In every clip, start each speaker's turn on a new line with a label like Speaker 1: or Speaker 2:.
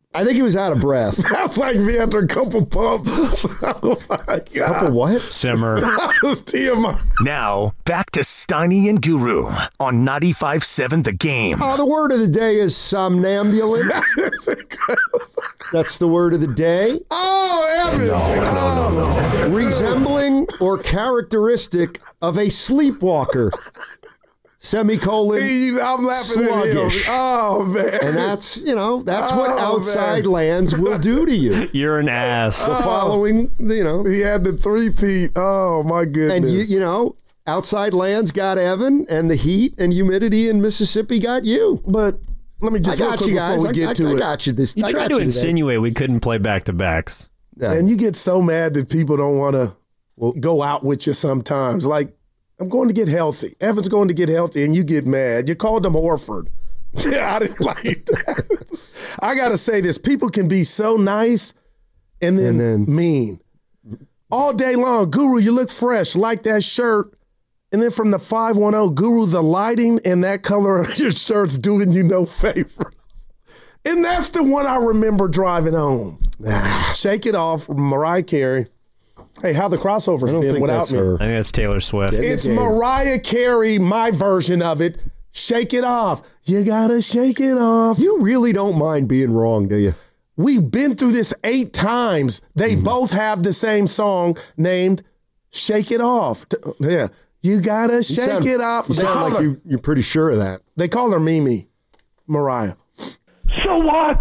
Speaker 1: I think he was out of breath.
Speaker 2: That's like me after a couple pumps. Oh, my God.
Speaker 1: Couple what?
Speaker 3: Simmer.
Speaker 2: That was TMI.
Speaker 4: Now, back to Steiny and Guru on 95.7 The Game.
Speaker 1: Oh, the word of the day is somnambulant. That's the word of the day.
Speaker 2: Oh, Evan.
Speaker 3: No.
Speaker 1: Resembling or characteristic of a sleepwalker. Semicolon.
Speaker 2: I'm laughing at him.
Speaker 1: Sluggish.
Speaker 2: Oh, man.
Speaker 1: And that's what outside lands will do to you.
Speaker 3: You're an ass.
Speaker 1: The following,
Speaker 2: He had the 3-peat. Oh, my goodness.
Speaker 1: And, outside lands got Evan, and the heat and humidity in Mississippi got you.
Speaker 2: But let me just
Speaker 1: I got you guys.
Speaker 2: before we get to
Speaker 1: I
Speaker 2: it.
Speaker 1: got you this.
Speaker 3: You
Speaker 1: I
Speaker 3: tried
Speaker 1: got
Speaker 3: to
Speaker 1: you today.
Speaker 3: insinuate we couldn't play back-to-backs.
Speaker 1: Yeah.
Speaker 2: And you get so mad that people don't want to go out with you sometimes. Like, I'm going to get healthy. Evan's going to get healthy, and you get mad. You called him Horford. I didn't like that. I got to say this. People can be so nice and then mean. All day long, Guru, you look fresh. Like that shirt. And then from the 510, Guru, the lighting and that color of your shirt's doing you no favor. And that's the one I remember driving home. Shake It Off, Mariah Carey. Hey, how the crossovers been without me?
Speaker 3: I think that's Taylor Swift.
Speaker 2: It's Mariah Carey, my version of it. Shake it off. You gotta shake it off.
Speaker 1: You really don't mind being wrong, do you?
Speaker 2: We've been through this 8 times. They both have the same song named Shake It Off. Yeah. You gotta shake it off.
Speaker 1: You sound like you're pretty sure of that.
Speaker 2: They call her Mimi, Mariah.
Speaker 5: So what?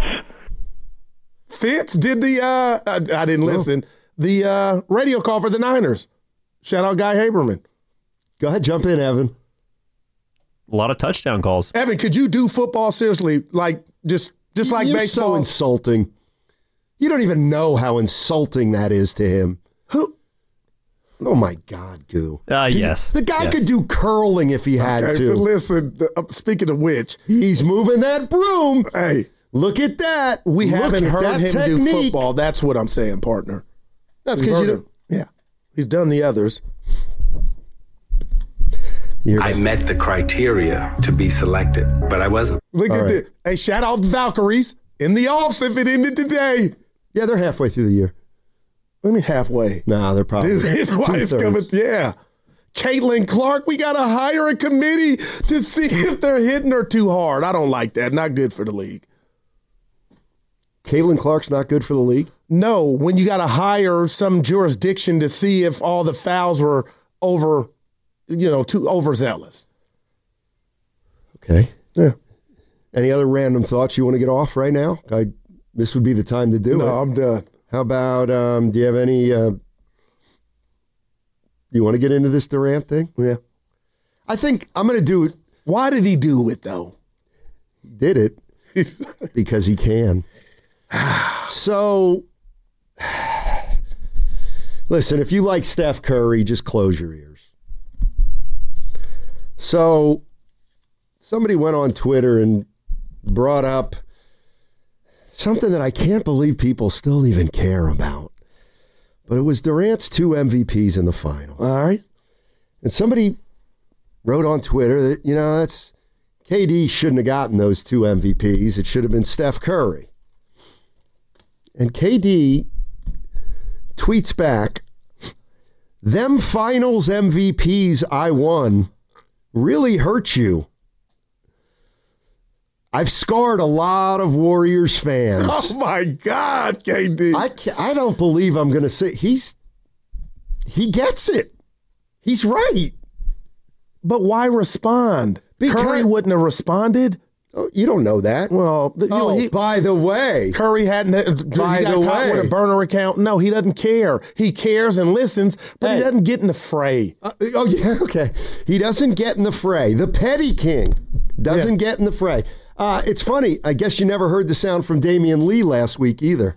Speaker 2: Fitz did the, I didn't listen, the radio call for the Niners. Shout out Guy Haberman.
Speaker 1: Go ahead, jump in, Evan.
Speaker 3: A lot of touchdown calls.
Speaker 2: Evan, could you do football seriously? Like, just like
Speaker 1: You're
Speaker 2: baseball?
Speaker 1: so insulting. You don't even know how insulting that is to him.
Speaker 2: Who?
Speaker 1: Oh, my God, Goo.
Speaker 3: Yes.
Speaker 1: The guy could do curling if he had
Speaker 2: Okay,
Speaker 1: to.
Speaker 2: but listen, speaking of which,
Speaker 1: He's moving that broom.
Speaker 2: hey,
Speaker 1: Look at that.
Speaker 2: we
Speaker 1: Look
Speaker 2: haven't
Speaker 1: at
Speaker 2: heard
Speaker 1: that
Speaker 2: him do
Speaker 1: technique.
Speaker 2: football. That's what I'm saying, partner.
Speaker 1: That's
Speaker 2: We've
Speaker 1: because you
Speaker 2: heard
Speaker 1: don't.
Speaker 2: him. Yeah. He's done the others.
Speaker 6: I met the criteria to be selected, but I wasn't.
Speaker 2: Look at
Speaker 1: right.
Speaker 2: this. Hey, shout out the Valkyries in the offs if it ended today.
Speaker 1: Yeah, they're halfway through the year.
Speaker 2: Let me halfway.
Speaker 1: Nah, they're probably
Speaker 2: Dude, it's why it's coming.
Speaker 1: two-thirds.
Speaker 2: Yeah. Caitlin Clark, we got to hire a committee to see if they're hitting her too hard. I don't like that. Not good for the league.
Speaker 1: Caitlin Clark's not good for the league?
Speaker 2: No, when you got to hire some jurisdiction to see if all the fouls were too overzealous.
Speaker 1: Okay.
Speaker 2: Yeah.
Speaker 1: Any other random thoughts you want to get off right now? This would be the time to do it.
Speaker 2: No, I'm done.
Speaker 1: How about, do you have any, you want to get into this Durant thing?
Speaker 2: Yeah.
Speaker 1: I think I'm going to do it.
Speaker 2: Why did he do it, though?
Speaker 1: He did it because he can. So, listen, if you like Steph Curry, just close your ears. So, somebody went on Twitter and brought up something that I can't believe people still even care about. But it was Durant's 2 MVPs in the final.
Speaker 2: All right.
Speaker 1: And somebody wrote on Twitter that, that's KD shouldn't have gotten those 2 MVPs. It should have been Steph Curry. And KD tweets back, "Them finals MVPs I won really hurt you. I've scarred a lot of Warriors fans."
Speaker 2: Oh, my God, KD.
Speaker 1: I don't believe I'm going to say he gets it. He's right.
Speaker 2: But why respond?
Speaker 1: Because-
Speaker 2: Curry wouldn't have responded.
Speaker 1: Oh, you don't know that.
Speaker 2: Well,
Speaker 1: by the way,
Speaker 2: Curry hadn't.
Speaker 1: By
Speaker 2: he got
Speaker 1: the
Speaker 2: caught
Speaker 1: way.
Speaker 2: with a burner account. No, he doesn't care. He cares and listens, but he doesn't get in the fray.
Speaker 1: oh yeah, okay. He doesn't get in the fray. The petty king doesn't get in the fray. It's funny. I guess you never heard the sound from Damian Lee last week either.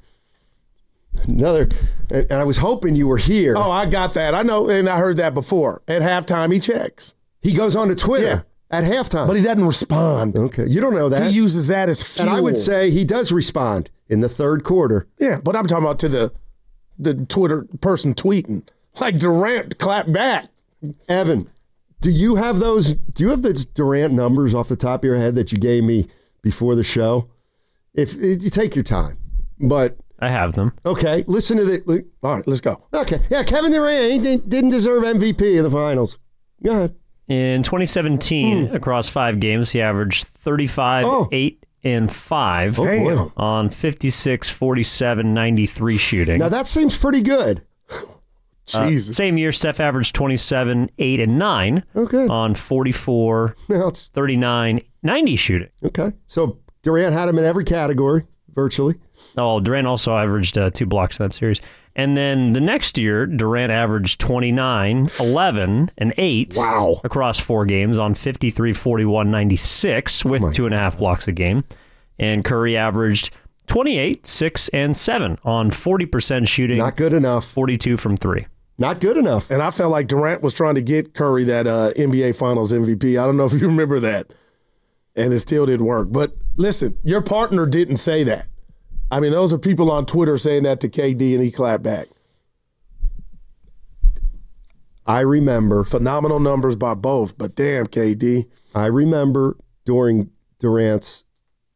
Speaker 1: And I was hoping you were here.
Speaker 2: Oh, I got that. I know, and I heard that before. At halftime, he checks.
Speaker 1: He goes on to Twitter.
Speaker 2: Yeah.
Speaker 1: At halftime.
Speaker 2: But he doesn't respond.
Speaker 1: Okay. You don't know that.
Speaker 2: He uses that as fuel.
Speaker 1: And I would say he does respond in the third quarter.
Speaker 2: Yeah, but I'm talking about to the Twitter person tweeting. Like Durant clap back.
Speaker 1: Evan, do you have the Durant numbers off the top of your head that you gave me before the show? If you take your time. but
Speaker 3: I have them.
Speaker 1: okay, listen to the.
Speaker 2: All right, let's go.
Speaker 1: Okay, yeah, Kevin Durant he didn't deserve MVP in the finals. Go ahead.
Speaker 3: In 2017, across 5 games, he averaged 35,
Speaker 1: Oh.
Speaker 3: 8, and 5
Speaker 2: Damn.
Speaker 3: on 56, 47, 93 shooting.
Speaker 1: Now that seems pretty good.
Speaker 2: Jesus.
Speaker 3: Same year, Steph averaged 27, 8, and 9
Speaker 1: Oh, good.
Speaker 3: on 44,
Speaker 1: Well, it's
Speaker 3: 39, 90 shooting.
Speaker 1: okay. So Durant had him in every category, virtually.
Speaker 3: Oh, Durant also averaged 2 blocks in that series. And then the next year, Durant averaged 29, 11, and 8
Speaker 1: Wow.
Speaker 3: across 4 games on 53, 41, 96 with 2.5 blocks a game. And Curry averaged 28, 6, and 7 on 40% shooting,
Speaker 1: Not good enough.
Speaker 3: 42 from 3.
Speaker 1: Not good enough.
Speaker 2: And I felt like Durant was trying to get Curry that NBA Finals MVP. I don't know if you remember that. And it still didn't work. But listen, your partner didn't say that. I mean, those are people on Twitter saying that to KD, and he clapped back.
Speaker 1: I remember
Speaker 2: Phenomenal numbers by both, but damn, KD.
Speaker 1: I remember during Durant's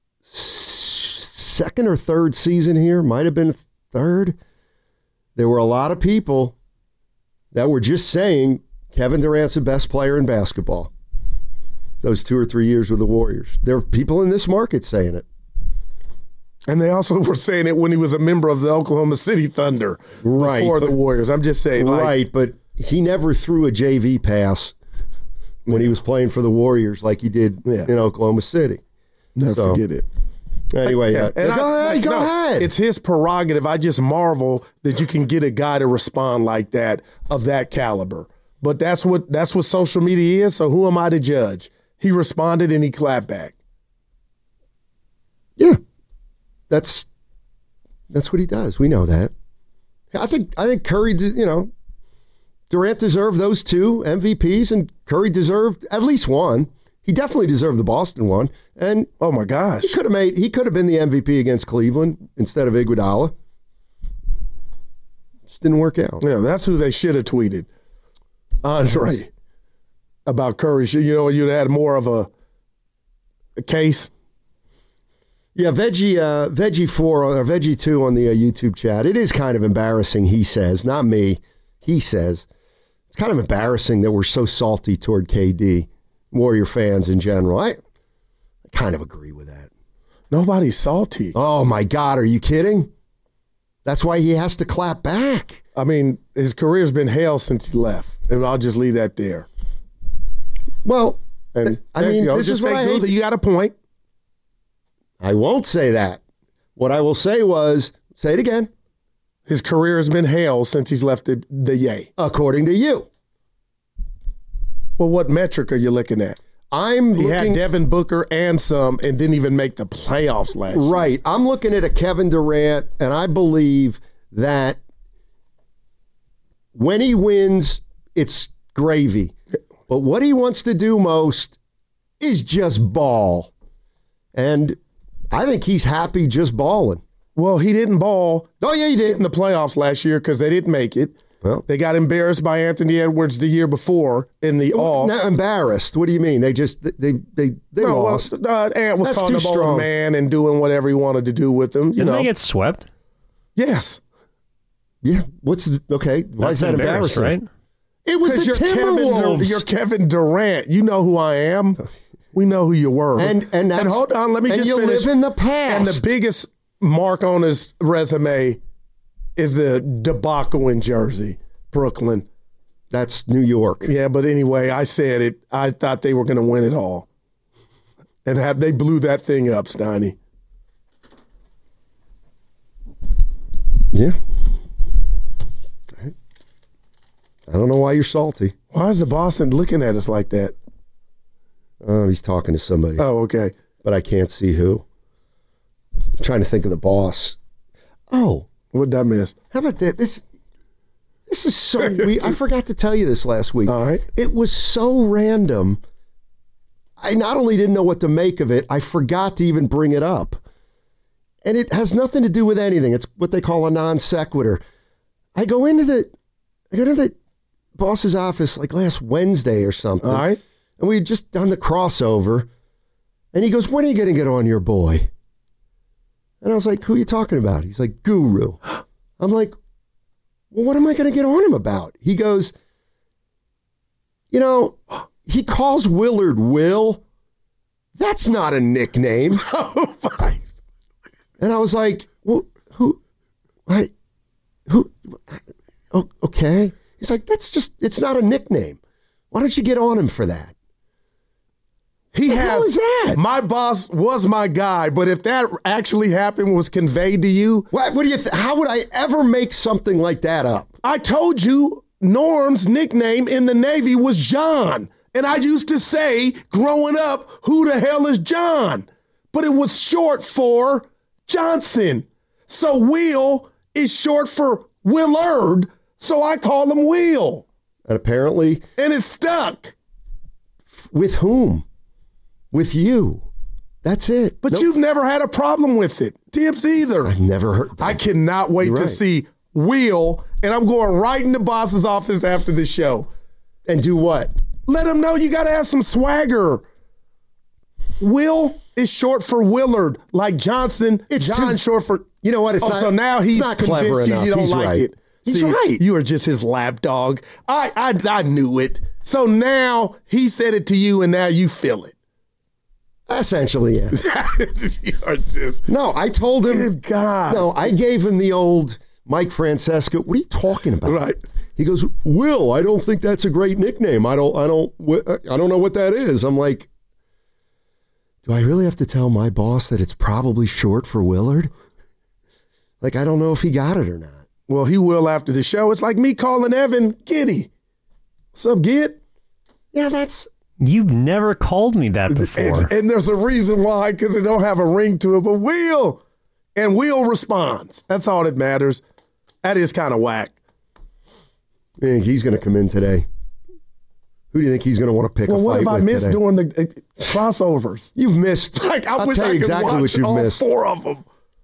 Speaker 1: second or third season here, might have been third, there were a lot of people that were just saying Kevin Durant's the best player in basketball. Those 2 or 3 years with the Warriors. There are people in this market saying it.
Speaker 2: And they also were saying it when he was a member of the Oklahoma City Thunder
Speaker 1: Right,
Speaker 2: before the
Speaker 1: but-
Speaker 2: Warriors. I'm just saying. Like,
Speaker 1: Right, but he never threw a JV pass when he was playing for the Warriors like he did in Oklahoma City.
Speaker 2: never
Speaker 1: So,
Speaker 2: forget it.
Speaker 1: Anyway,
Speaker 2: Yeah, and
Speaker 1: go ahead.
Speaker 2: It's his prerogative. I just marvel that you can get a guy to respond like that of that caliber. But that's what social media is. So who am I to judge? He responded and he clapped back.
Speaker 1: Yeah, that's what he does. We know that. I think Curry, Durant deserved those 2 MVPs, and Curry deserved at least one. He definitely deserved the Boston one, and
Speaker 2: Oh my gosh.
Speaker 1: he could have been the MVP against Cleveland instead of Iguodala. Just didn't work out.
Speaker 2: Yeah, that's who they should have tweeted. Andre about Curry. You'd had more of a case.
Speaker 1: Yeah, Veggie 4 or Veggie 2 on the YouTube chat. It is kind of embarrassing, he says, not me. He says it's kind of embarrassing that we're so salty toward KD, Warrior fans in general. I kind of agree with that.
Speaker 2: Nobody's salty.
Speaker 1: Oh my God, are you kidding? That's why he has to clap back.
Speaker 2: I mean, his career's been hell since he left. And I'll just leave that there.
Speaker 1: Well,
Speaker 2: And
Speaker 1: I
Speaker 2: there
Speaker 1: mean,
Speaker 2: you go.
Speaker 1: this
Speaker 2: Just
Speaker 1: is what
Speaker 2: say,
Speaker 1: I hate.
Speaker 2: Luther, you got a point.
Speaker 1: I won't say that. What I will say say it again,
Speaker 2: His career has been hell since he's left the Yay.
Speaker 1: according to you.
Speaker 2: Well, what metric are you looking at?
Speaker 1: I'm
Speaker 2: He
Speaker 1: looking
Speaker 2: had Devin Booker and some and didn't even make the playoffs last year.
Speaker 1: right. I'm looking at a Kevin Durant, and I believe that when he wins, it's gravy. But what he wants to do most is just ball. And I think he's happy just balling.
Speaker 2: Well, he didn't ball
Speaker 1: Oh, yeah, he
Speaker 2: in
Speaker 1: did.
Speaker 2: the playoffs last year because they didn't make it.
Speaker 1: Well,
Speaker 2: They got embarrassed by Anthony Edwards the year before in the offs.
Speaker 1: not embarrassed. What do you mean? They just, they
Speaker 2: No,
Speaker 1: lost.
Speaker 2: Ant was
Speaker 1: That's
Speaker 2: calling
Speaker 1: too
Speaker 2: the ball
Speaker 1: strong.
Speaker 2: man and doing whatever he wanted to do with them.
Speaker 3: Didn't they get swept?
Speaker 2: Yes.
Speaker 1: Yeah. Okay. Why is that
Speaker 3: embarrassed,
Speaker 1: embarrassing?
Speaker 3: right?
Speaker 1: It was the Timberwolves.
Speaker 2: You're Kevin Durant. You know who I am. We know who you were.
Speaker 1: And that's,
Speaker 2: hold on, let me
Speaker 1: and
Speaker 2: just
Speaker 1: you
Speaker 2: finish.
Speaker 1: live in the past.
Speaker 2: And the biggest mark on his resume is the debacle in Jersey, Brooklyn.
Speaker 1: That's New York.
Speaker 2: Yeah, but anyway, I said it. I thought they were going to win it all, and they blew that thing up, Steiny.
Speaker 1: Yeah. I don't know why you're salty.
Speaker 2: Why is the Boston looking at us like that?
Speaker 1: He's talking to somebody,
Speaker 2: Oh, okay.
Speaker 1: but I can't see who. I'm trying to think of the boss. Oh,
Speaker 2: What did I miss?
Speaker 1: how about that? This is so weird. I forgot to tell you this last week.
Speaker 2: All right.
Speaker 1: It was so random. I not only didn't know what to make of it, I forgot to even bring it up. And it has nothing to do with anything. It's what they call a non sequitur. I go into the boss's office like last Wednesday or something.
Speaker 2: All right.
Speaker 1: And we had just done the crossover. And he goes, when are you going to get on your boy? And I was like, who are you talking about? He's like, Guru. I'm like, well, what am I going to get on him about? He goes, you know, he calls Willard Will. That's not a nickname.
Speaker 2: Oh, my.
Speaker 1: And I was like, well, okay. He's like, it's not a nickname. Why don't you get on him for that?
Speaker 2: He
Speaker 1: What the hell is that?
Speaker 2: My boss was my guy, but if that actually happened, was conveyed to you.
Speaker 1: What do you how would I ever make something like that up?
Speaker 2: I told you Norm's nickname in the Navy was John. And I used to say, growing up, who the hell is John? But it was short for Johnson. So Will is short for Willard. So I call him Will.
Speaker 1: And apparently,
Speaker 2: And it's stuck.
Speaker 1: with whom? With you. That's it.
Speaker 2: But
Speaker 1: Nope.
Speaker 2: you've never had a problem with it. Tips either.
Speaker 1: I've never heard that.
Speaker 2: I cannot wait
Speaker 1: You're
Speaker 2: to
Speaker 1: right.
Speaker 2: see Will, and I'm going right in the boss's office after the show.
Speaker 1: And do what?
Speaker 2: Let him know you got to have some swagger. Will is short for Willard, like Johnson.
Speaker 1: It's
Speaker 2: John
Speaker 1: too-
Speaker 2: short for.
Speaker 1: You know what? It's not,
Speaker 2: So now he's
Speaker 1: it's not clever
Speaker 2: convinced
Speaker 1: enough.
Speaker 2: you don't
Speaker 1: He's
Speaker 2: like
Speaker 1: right.
Speaker 2: it.
Speaker 1: He's
Speaker 2: See,
Speaker 1: right.
Speaker 2: You are just his lapdog. I knew it. So now he said it to you, and now you feel it.
Speaker 1: Essentially, yeah.
Speaker 2: You're just.
Speaker 1: No, I told him.
Speaker 2: Good God.
Speaker 1: No, I gave him the old Mike Francesco. What are you talking about?
Speaker 2: Right.
Speaker 1: He goes, Will, I don't think that's a great nickname. I don't know what that is. I'm like, do I really have to tell my boss that it's probably short for Willard? Like, I don't know if he got it or not.
Speaker 2: Well, he will after the show. It's like me calling Evan Giddy. What's up, Gid?
Speaker 1: Yeah, that's.
Speaker 3: You've never called me that before.
Speaker 2: And there's a reason why, because it don't have a ring to it, but Will. And Will responds. That's all that matters. That is kind of whack.
Speaker 1: I think he's going to come in today. Who do you think he's going to want to pick
Speaker 2: Well,
Speaker 1: a
Speaker 2: what
Speaker 1: fight
Speaker 2: if I
Speaker 1: with
Speaker 2: missed
Speaker 1: today?
Speaker 2: doing the crossovers?
Speaker 1: You've missed.
Speaker 2: Like, I
Speaker 1: I'll
Speaker 2: wish
Speaker 1: tell
Speaker 2: I
Speaker 1: you
Speaker 2: could
Speaker 1: exactly
Speaker 2: watch
Speaker 1: what you've
Speaker 2: all
Speaker 1: missed.
Speaker 2: 4 of them.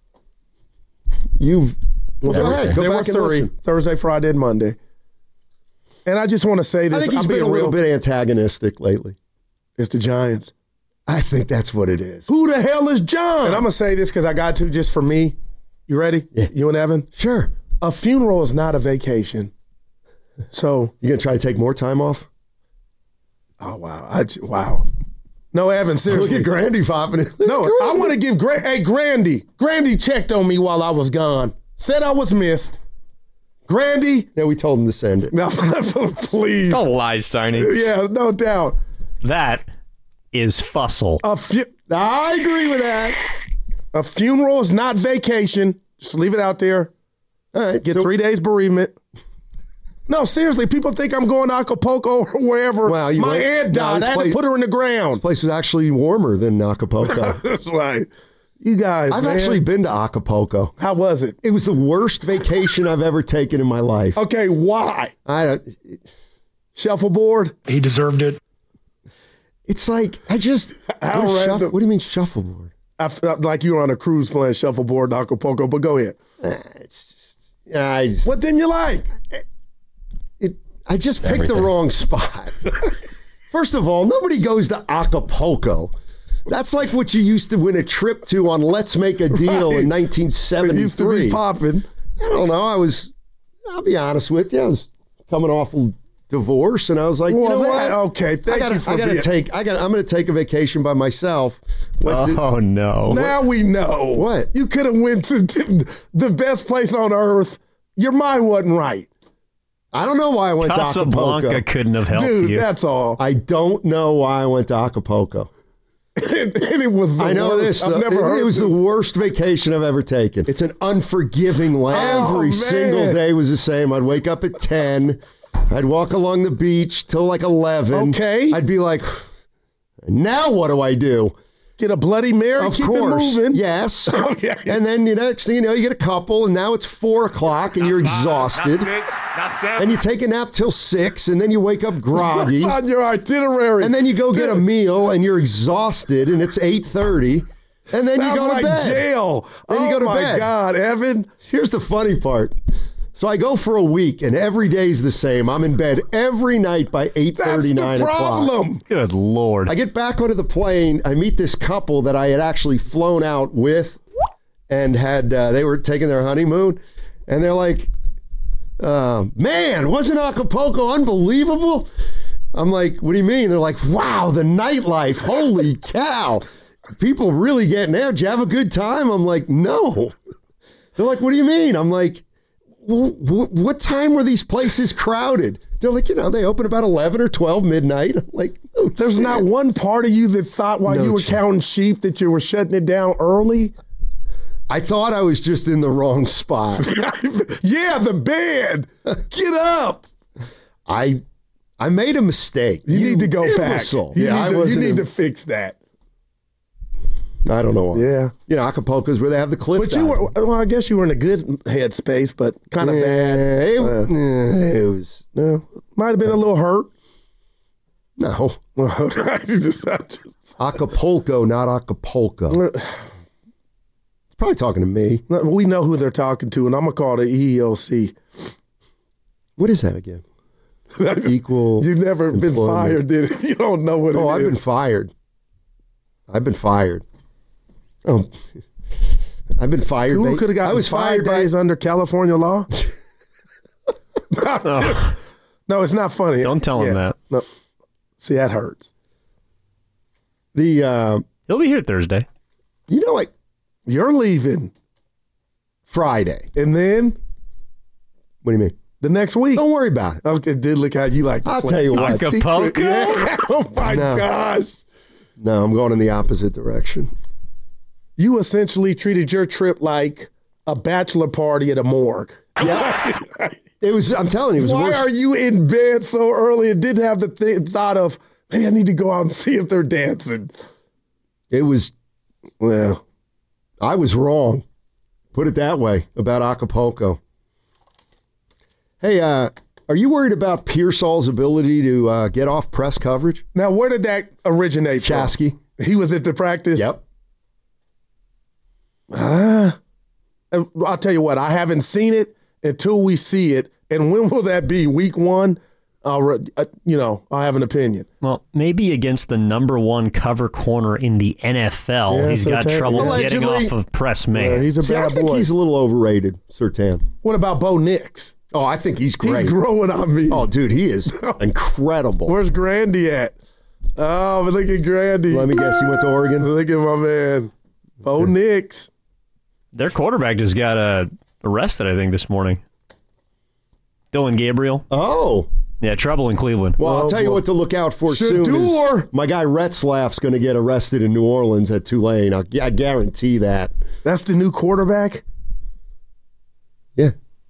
Speaker 1: You've. Well, go ahead. Go
Speaker 2: There were
Speaker 1: back and
Speaker 2: 3.
Speaker 1: listen.
Speaker 2: Thursday, Friday, and Monday. And I just want to say this.
Speaker 1: I think he's
Speaker 2: I'm
Speaker 1: been
Speaker 2: being
Speaker 1: a little
Speaker 2: real.
Speaker 1: bit antagonistic lately.
Speaker 2: It's the Giants.
Speaker 1: I think that's what it is.
Speaker 2: Who the hell is John? And I'm going to say this because I got to just for me. You ready?
Speaker 1: Yeah.
Speaker 2: You and Evan?
Speaker 1: Sure.
Speaker 2: A funeral is not a vacation. So,
Speaker 1: You going to try to take more time off?
Speaker 2: oh, wow. Wow. No, Evan,
Speaker 1: Look
Speaker 2: seriously.
Speaker 1: at Grandy popping it.
Speaker 2: No, I want to give Grandy. Grandy checked on me while I was gone. Said I was missed. Grandy.
Speaker 1: Yeah, we told him to send it.
Speaker 2: No, please.
Speaker 3: Don't lie, Steiny.
Speaker 2: Yeah, no doubt.
Speaker 3: That is Fussell.
Speaker 1: I agree with that.
Speaker 2: A funeral is not vacation. Just leave it out there.
Speaker 1: All right.
Speaker 2: Get
Speaker 1: so
Speaker 2: 3 days bereavement. No, seriously, people think I'm going to Acapulco or wherever.
Speaker 1: Wow, you
Speaker 2: My
Speaker 1: went-
Speaker 2: aunt
Speaker 1: no,
Speaker 2: died.
Speaker 1: this
Speaker 2: I had
Speaker 1: place-
Speaker 2: to put her in the ground.
Speaker 1: This place was actually warmer than Acapulco.
Speaker 2: That's right. You guys,
Speaker 1: I've
Speaker 2: man.
Speaker 1: actually been to Acapulco.
Speaker 2: How was it?
Speaker 1: It was the worst vacation I've ever taken in my life.
Speaker 2: Okay, why?
Speaker 1: I don't.
Speaker 2: Shuffleboard?
Speaker 5: He deserved it.
Speaker 1: It's like I just.
Speaker 2: How
Speaker 1: what, is
Speaker 2: random.
Speaker 1: what do you mean shuffleboard?
Speaker 2: I felt like you were on a cruise playing shuffleboard in Acapulco, but go ahead.
Speaker 1: I just,
Speaker 2: What didn't you like?
Speaker 1: I just picked the wrong spot. First of all, nobody goes to Acapulco. That's like what you used to win a trip to on Let's Make a Deal
Speaker 2: Right.
Speaker 1: in
Speaker 2: It used to
Speaker 1: 1973.
Speaker 2: be popping.
Speaker 1: I don't know. I'll be honest with you. I was coming off a divorce, and I was like,
Speaker 2: Well,
Speaker 1: you know what?
Speaker 2: okay, thank you for
Speaker 1: I'm
Speaker 2: being.
Speaker 1: going to take a vacation by myself. Went to-
Speaker 3: Oh, no.
Speaker 2: Now we know.
Speaker 1: What?
Speaker 2: You could have went to the best place on earth. Your mind wasn't right.
Speaker 1: I don't know why I went to
Speaker 3: Casablanca
Speaker 1: Acapulco.
Speaker 3: couldn't have helped
Speaker 2: Dude,
Speaker 3: you.
Speaker 2: that's all.
Speaker 1: I don't know why I went to Acapulco.
Speaker 2: And it was the
Speaker 1: I know
Speaker 2: worst.
Speaker 1: this.
Speaker 2: I've never heard
Speaker 1: it was
Speaker 2: this.
Speaker 1: the worst vacation I've ever taken. It's an unforgiving land.
Speaker 2: Oh,
Speaker 1: Every
Speaker 2: man.
Speaker 1: single day was the same. I'd wake up at 10. I'd walk along the beach till like 11.
Speaker 2: Okay.
Speaker 1: I'd be like, now what do I do?
Speaker 2: Get a Bloody Mary,
Speaker 1: Of
Speaker 2: keep
Speaker 1: course.
Speaker 2: it moving.
Speaker 1: Yes.
Speaker 2: Okay.
Speaker 1: And then next thing you know, you get a couple, and now it's 4 o'clock, and you're exhausted. And you take a nap till 6, and then you wake up groggy.
Speaker 2: What's on your itinerary?
Speaker 1: And then you go get a meal, and you're exhausted, and it's 8:30. And then
Speaker 2: Sounds
Speaker 1: you go to
Speaker 2: like
Speaker 1: bed.
Speaker 2: jail.
Speaker 1: Then you
Speaker 2: oh
Speaker 1: go to
Speaker 2: my
Speaker 1: bed.
Speaker 2: God, Evan.
Speaker 1: Here's the funny part. So I go for a week, and every day's the same. I'm in bed every night by 8:30,
Speaker 2: That's
Speaker 1: 9
Speaker 2: the
Speaker 1: o'clock.
Speaker 2: problem.
Speaker 3: Good Lord.
Speaker 1: I get back onto the plane. I meet this couple that I had actually flown out with, and they were taking their honeymoon, and they're like, man, wasn't Acapulco unbelievable? I'm like, what do you mean? They're like, wow, the nightlife, holy cow. People really getting out. Did you have a good time? I'm like, no. They're like, what do you mean? I'm like, what time were these places crowded? They're like, they open about 11 or 12 midnight. I'm like, no,
Speaker 2: there's not one part of you that thought while you were counting sheep that you were shutting it down early?
Speaker 1: I thought I was just in the wrong spot.
Speaker 2: Yeah, the bed. Get up.
Speaker 1: I made a mistake.
Speaker 2: You need to go
Speaker 1: imbecile.
Speaker 2: back. You need to fix that.
Speaker 1: I don't know why.
Speaker 2: Yeah.
Speaker 1: Acapulco's where they have the cliff
Speaker 2: But I guess you were in a good headspace, but kind of bad.
Speaker 1: It was.
Speaker 2: Might have been a little hurt.
Speaker 1: No. Acapulco, not Acapulco. He's probably talking to me.
Speaker 2: We know who they're talking to, and I'm going to call it EEOC.
Speaker 1: What is that again? Equal.
Speaker 2: You've never been fired, did you? You don't know what it is.
Speaker 1: Oh, I've been fired. Oh, I've been fired.
Speaker 2: Who could have gotten 5 days under California law? No, it's not funny.
Speaker 3: Don't tell him that.
Speaker 2: No. See, that hurts.
Speaker 1: He'll
Speaker 3: be here Thursday.
Speaker 2: You're leaving
Speaker 1: Friday,
Speaker 2: and then
Speaker 1: what do you mean?
Speaker 2: The next week.
Speaker 1: Don't worry about it.
Speaker 2: Okay, did look how you like to
Speaker 1: I'll
Speaker 2: play.
Speaker 1: tell you what.
Speaker 3: Acapulco?
Speaker 2: Yeah. Oh my gosh.
Speaker 1: No, I'm going in the opposite direction.
Speaker 2: You essentially treated your trip like a bachelor party at a morgue.
Speaker 1: Yeah. It was, I'm telling you, it was
Speaker 2: Why
Speaker 1: worse.
Speaker 2: are you in bed so early and didn't have the thought of, maybe I need to go out and see if they're dancing?
Speaker 1: It was, well, I was wrong. Put it that way about Acapulco. Hey, are you worried about Pearsall's ability to get off press coverage?
Speaker 2: Now, where did that originate from?
Speaker 1: Chasky.
Speaker 2: He was at the practice?
Speaker 1: Yep.
Speaker 2: I'll tell you what, I haven't seen it until we see it. And when will that be? Week 1? I'll have an opinion.
Speaker 3: Well, maybe against the number 1 cover corner in the NFL,
Speaker 2: Yeah,
Speaker 3: he's got trouble
Speaker 1: Allegedly.
Speaker 3: getting off of press man.
Speaker 2: Yeah, he's a
Speaker 1: See, I
Speaker 2: bad
Speaker 1: think
Speaker 2: boy.
Speaker 1: he's a little overrated, Surtain.
Speaker 2: What about Bo Nix?
Speaker 1: Oh, I think he's great.
Speaker 2: He's growing on me.
Speaker 1: Oh, dude, he is incredible.
Speaker 2: Where's Grandy at? Oh, but look at Grandy.
Speaker 1: Let me guess, he went to Oregon?
Speaker 2: Look at my man. Bo Nix.
Speaker 3: Their quarterback just got arrested, I think, this morning. Dylan Gabriel.
Speaker 1: Oh.
Speaker 3: Yeah, trouble in Cleveland.
Speaker 1: Well, I'll tell you what to look out for soon. Is my guy Retzlaff's going to get arrested in New Orleans at Tulane. I guarantee that.
Speaker 2: That's the new quarterback?
Speaker 1: Yeah.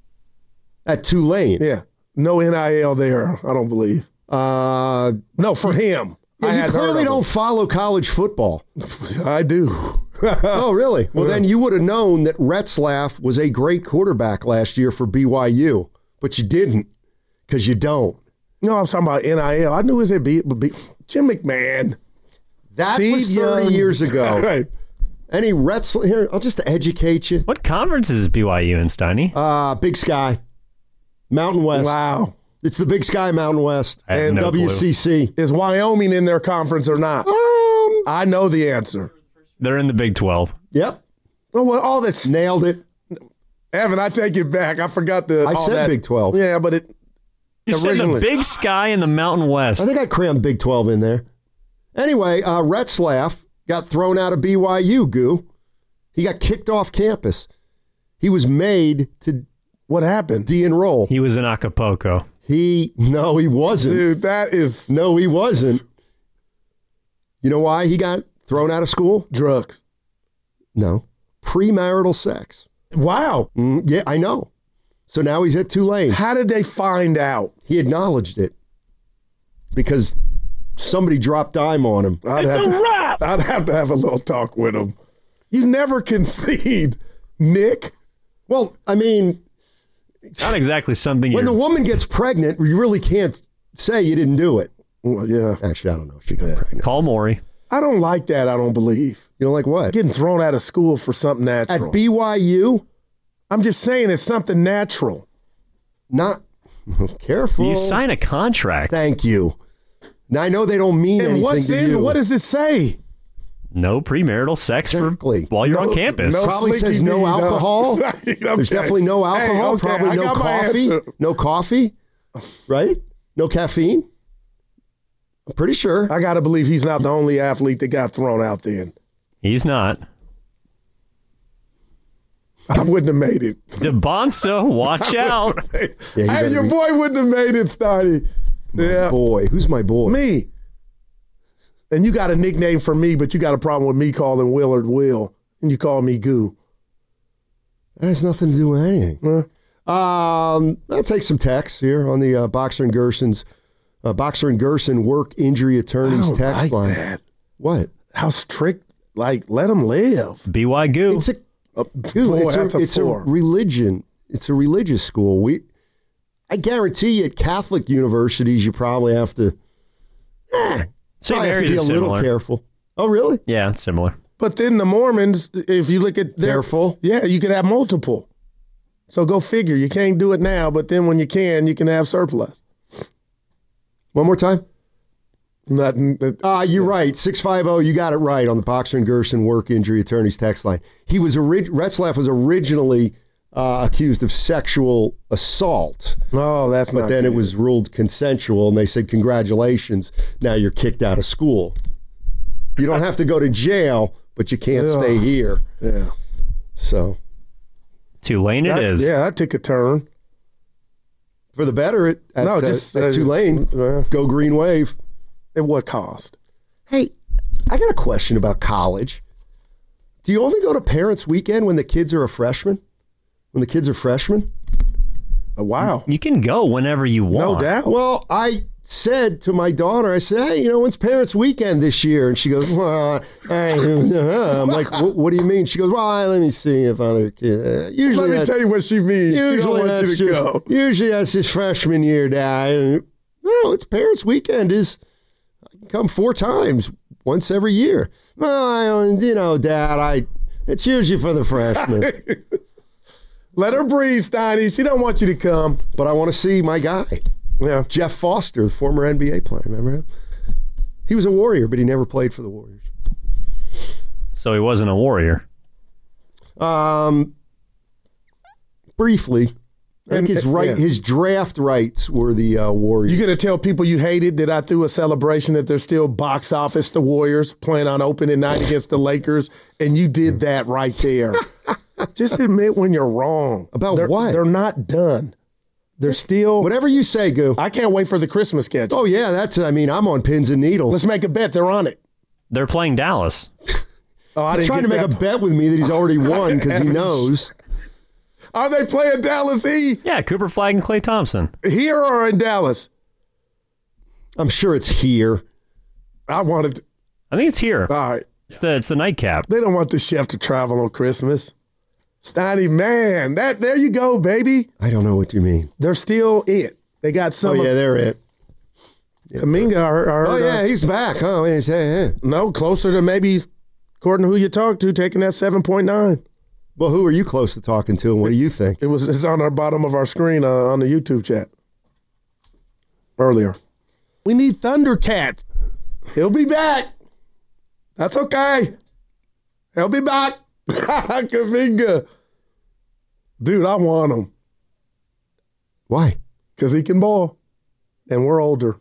Speaker 1: At Tulane.
Speaker 2: Yeah. No NIL there, I don't believe. No, for him.
Speaker 1: Yeah, you clearly don't follow college football.
Speaker 2: I do.
Speaker 1: Oh, really? Well, then you would have known that Retzlaff was a great quarterback last year for BYU, but you didn't because you don't.
Speaker 2: No, I was talking about NIL. I knew it was at Jim McMahon.
Speaker 1: That
Speaker 2: Steve
Speaker 1: was 30
Speaker 2: Young.
Speaker 1: years ago.
Speaker 2: Right.
Speaker 1: Any Retzlaff here? I'll just educate you.
Speaker 3: What conference is BYU in, Steiny?
Speaker 1: Big Sky, Mountain West.
Speaker 2: Wow.
Speaker 1: It's the Big Sky, Mountain West,
Speaker 3: I have
Speaker 1: and
Speaker 3: no clue.
Speaker 1: WCC.
Speaker 2: Is Wyoming in their conference or not? I know the answer.
Speaker 3: They're in the Big 12.
Speaker 1: Yep,
Speaker 2: Oh, well, all that's
Speaker 1: nailed it.
Speaker 2: Evan, I take it back. I forgot the.
Speaker 1: I
Speaker 2: all
Speaker 1: said
Speaker 2: that.
Speaker 1: Big 12.
Speaker 2: Yeah, but it.
Speaker 3: You said the
Speaker 2: Originally.
Speaker 3: Big Sky and the Mountain West.
Speaker 1: I think I crammed Big 12 in there. Anyway, Retzlaff got thrown out of BYU, Goo. He got kicked off campus. He was made to
Speaker 2: What happened?
Speaker 1: de-enroll.
Speaker 3: He was in Acapulco.
Speaker 1: No, he wasn't.
Speaker 2: Dude, that is
Speaker 1: No, he wasn't. You know why he got thrown out of school?
Speaker 2: drugs.
Speaker 1: No. Premarital sex.
Speaker 2: Wow.
Speaker 1: Yeah, I know. So now he's at Tulane.
Speaker 2: How did they find out?
Speaker 1: He acknowledged it because somebody dropped dime on him.
Speaker 2: I'd have to have a little talk with him. You never concede, Nick.
Speaker 1: Well, I mean,
Speaker 3: Not exactly something
Speaker 1: when
Speaker 3: you're...
Speaker 1: the woman gets pregnant, you really can't say you didn't do it.
Speaker 2: Well, yeah.
Speaker 1: Actually, I don't know if she got pregnant.
Speaker 3: Call Maury.
Speaker 2: I don't like that, I don't believe.
Speaker 1: You know, like what?
Speaker 2: Getting thrown out of school for something
Speaker 1: At
Speaker 2: natural.
Speaker 1: BYU,
Speaker 2: I'm just saying it's something natural.
Speaker 1: not careful.
Speaker 3: You sign a contract.
Speaker 1: Thank you. Now I know they don't mean
Speaker 2: And
Speaker 1: anything
Speaker 2: what's
Speaker 1: to
Speaker 2: in?
Speaker 1: you.
Speaker 2: What does it say?
Speaker 3: No premarital sex
Speaker 1: Exactly.
Speaker 3: while you're on campus.
Speaker 2: no
Speaker 1: Probably says
Speaker 2: slinky
Speaker 1: no
Speaker 2: D,
Speaker 1: alcohol.
Speaker 2: Right, okay.
Speaker 1: There's definitely no alcohol.
Speaker 2: Hey, okay,
Speaker 1: Probably
Speaker 2: I
Speaker 1: no
Speaker 2: got my
Speaker 1: coffee.
Speaker 2: answer.
Speaker 1: No coffee, right? No caffeine. I'm pretty sure.
Speaker 2: I got to believe he's not the only athlete that got thrown out then.
Speaker 3: He's not.
Speaker 2: I wouldn't have made it.
Speaker 3: DeBonsa, watch out.
Speaker 1: Yeah,
Speaker 2: Hey, your boy wouldn't have made it, Starty. Yeah.
Speaker 1: boy. Who's my boy?
Speaker 2: Me. And you got a nickname for me, but you got a problem with me calling Willard Will, and you call me Goo.
Speaker 1: That has nothing to do with anything. I'll take some texts here on the Boxer and Gerson's Boxer and Gerson work injury attorneys
Speaker 2: I don't
Speaker 1: text
Speaker 2: like
Speaker 1: line.
Speaker 2: that.
Speaker 1: What?
Speaker 2: How strict? Like, let him live.
Speaker 3: BY Goo.
Speaker 1: It's a
Speaker 2: Boy, that's
Speaker 1: it's a
Speaker 2: four.
Speaker 1: religion. It's a religious school. I guarantee you, at Catholic universities, you probably have to.
Speaker 3: St.
Speaker 1: Probably have to
Speaker 3: Mary's
Speaker 1: be a
Speaker 3: is
Speaker 1: little
Speaker 3: similar.
Speaker 1: careful. Oh, really?
Speaker 3: Yeah, it's similar.
Speaker 2: But then the Mormons, if you look at their,
Speaker 1: Careful.
Speaker 2: yeah, you can have multiple. So go figure. You can't do it now, but then when you can have surplus.
Speaker 1: One more time.
Speaker 2: Nothing.
Speaker 1: You're right. 650. You got it right on the Boxer and Gerson work injury attorneys text line. He was Retzlaff was originally accused of sexual assault,
Speaker 2: No, that's
Speaker 1: but
Speaker 2: not
Speaker 1: then
Speaker 2: good.
Speaker 1: it was ruled consensual, and they said, "Congratulations, now you're kicked out of school. You don't have to go to jail, but you can't stay here."
Speaker 2: Yeah.
Speaker 1: So
Speaker 3: Tulane it is.
Speaker 2: Yeah, that took a turn.
Speaker 1: for the better at Tulane.
Speaker 2: At
Speaker 1: Go Green Wave.
Speaker 2: what cost?
Speaker 1: Hey, I got a question about college. Do you only go to Parents' Weekend when the kids are a freshman? When the kids are freshmen?
Speaker 2: Wow.
Speaker 3: You can go whenever you want.
Speaker 2: No doubt.
Speaker 1: Well, I said to my daughter, I said, "Hey, when's Parents' Weekend this year?" And she goes, "Well," I'm like, "What do you mean?" She goes, "Well, let me see if other kids." Usually,
Speaker 2: Let me tell you what she means. She don't
Speaker 1: usually
Speaker 2: want
Speaker 1: that's
Speaker 2: you to
Speaker 1: just,
Speaker 2: go.
Speaker 1: usually that's his freshman year, Dad. No, it's Parents' Weekend. I can come 4 times, once every year. Well, Dad, it's usually for the freshmen.
Speaker 2: Let her breathe, Steiny. She don't want you to come.
Speaker 1: But I want to see my guy,
Speaker 2: Yeah.
Speaker 1: Jeff Foster, the former NBA player. Remember him? He was a Warrior, but he never played for the Warriors.
Speaker 3: So he wasn't a Warrior.
Speaker 1: Briefly, I think
Speaker 2: yeah.
Speaker 1: his draft rights were the Warriors.
Speaker 2: You gonna tell people you hated that I threw a celebration that they're still box office the Warriors playing on opening night against the Lakers, and you did that right there. Just admit when you're wrong.
Speaker 1: About what?
Speaker 2: They're not done. They're still.
Speaker 1: Whatever you say, Goo.
Speaker 2: I can't wait for the Christmas schedule.
Speaker 1: Oh, yeah, I'm on pins and needles.
Speaker 2: Let's make a bet. They're on it.
Speaker 3: They're playing Dallas.
Speaker 2: Oh, I
Speaker 1: He's
Speaker 2: didn't
Speaker 1: trying to
Speaker 2: get
Speaker 1: make
Speaker 2: that.
Speaker 1: a bet with me that he's already won because he knows.
Speaker 2: Are they playing Dallas
Speaker 3: Yeah, Cooper Flagg and Klay Thompson.
Speaker 2: here or in Dallas?
Speaker 1: I'm sure it's here.
Speaker 2: I wanted.
Speaker 3: I think it's here.
Speaker 2: All right.
Speaker 3: It's the nightcap.
Speaker 2: They don't want the chef to travel on Christmas. Steiny, man, there you go, baby.
Speaker 1: I don't know what you mean.
Speaker 2: They're still it. They got some.
Speaker 1: Oh, yeah, they're it.
Speaker 2: Kaminga. I heard,
Speaker 1: Oh, yeah, he's back. Oh, yeah.
Speaker 2: No, closer to maybe, according to who you talk to, taking that 7.9.
Speaker 1: Well, who are you close to talking to, and what do you think?
Speaker 2: It's on our bottom of our screen on the YouTube chat earlier. We need Thundercats. He'll be back. That's okay. He'll be back. Kaminga. Dude, I want him
Speaker 1: Why?
Speaker 2: because he can ball, and we're older.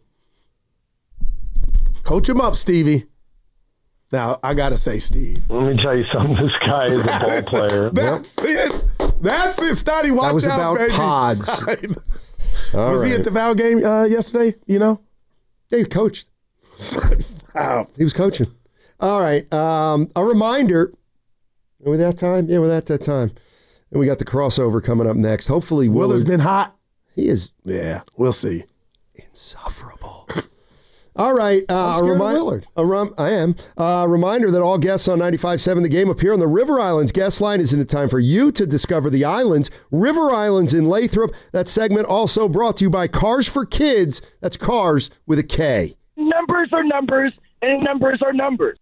Speaker 2: Coach him up, Stevie. Now, I got to say, Steve.
Speaker 5: Let me tell you something. This guy is a ball player.
Speaker 2: That's it. That's it, Stoddy. Watch
Speaker 1: That was
Speaker 2: out,
Speaker 1: about
Speaker 2: baby.
Speaker 1: pods.
Speaker 2: Right.
Speaker 1: All
Speaker 2: Was he
Speaker 1: right.
Speaker 2: at the Val game yesterday? You know?
Speaker 1: Yeah, he coached.
Speaker 2: Wow.
Speaker 1: He was coaching. All right. A reminder. Are we that time? Yeah, we're at that time. And we got the crossover coming up next. Hopefully,
Speaker 2: Willard's
Speaker 1: Willard.
Speaker 2: been hot.
Speaker 1: He is
Speaker 2: Yeah, we'll see.
Speaker 1: insufferable. All right.
Speaker 2: I'm scared of Willard.
Speaker 1: I am. A reminder that all guests on 95.7 The Game appear on the River Islands guest line. Isn't it time for you to discover the islands? River Islands in Lathrop. That segment also brought to you by Cars for Kids. That's Cars with a K.
Speaker 7: Numbers are numbers, and numbers are numbers.